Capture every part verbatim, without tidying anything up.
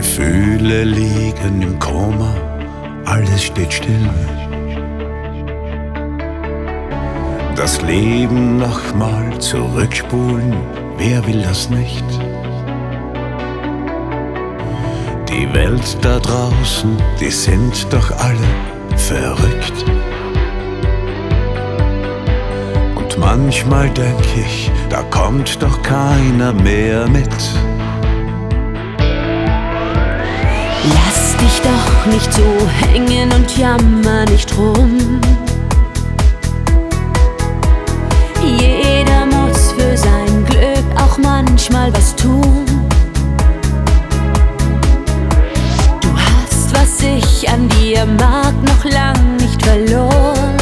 Gefühle liegen im Koma, alles steht still. Das Leben nochmal zurückspulen, wer will das nicht? Die Welt da draußen, die sind doch alle verrückt. Und manchmal denk ich, da kommt doch keiner mehr mit. Lass dich doch nicht so hängen und jammer nicht rum. Jeder muss für sein Glück auch manchmal was tun. Du hast, was ich an dir mag, noch lang nicht verloren.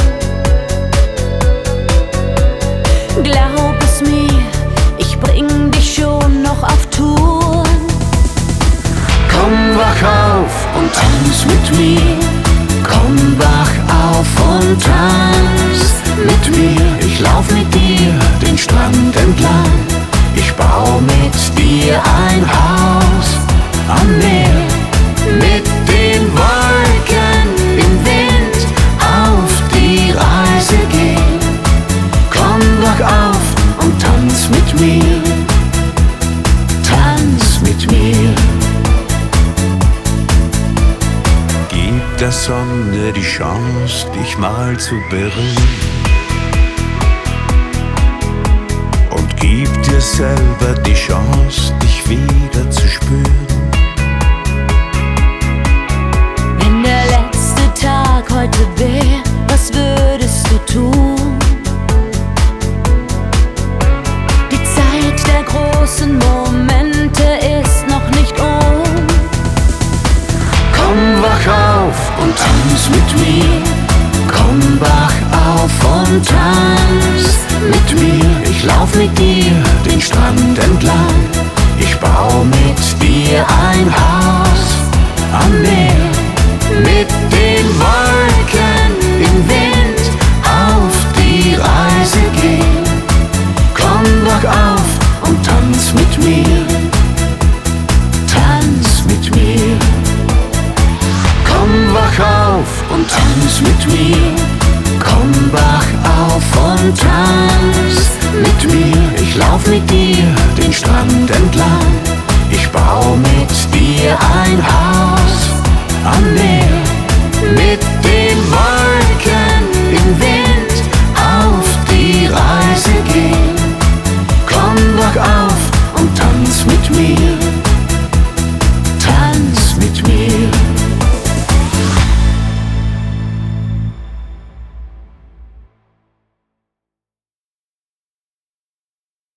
Glaub es mir, ich bring dich schon noch auf Touren. Komm, wach auf und tanz mit mir. Komm, wach auf und tanz mit mir. Ich lauf mit dir den Strand entlang. Ich bau mit dir ein Haus am Meer. Mit den Wolken im Wind auf die Reise gehen. Komm, wach auf und tanz mit mir. Tanz mit mir. Gib der Sonne die Chance, dich mal zu berühren. Und gib dir selber die Chance, dich wieder zu spüren. Wenn der letzte Tag heute wäre, was würdest du tun? Die Zeit der großen Momente ist noch nicht um. Komm, wach auf und tanz mit mir. Komm, wach auf und tanz mit mir. Ich lauf mit dir den Strand entlang. Ich bau mit dir ein Haus am Meer. Mit den Wolken im Wind auf die Reise gehen. Komm, wach auf und tanz mit mir. Tanz mit mir. Komm, wach auf und tanz mit mir. Komm, wach auf und tanz mit mir. Ich lauf mit dir den Strand entlang. Ich bau mit dir ein Haus am Meer. Mit den Wolken im Wind auf die Reise gehen. Komm, wach auf und tanz mit mir.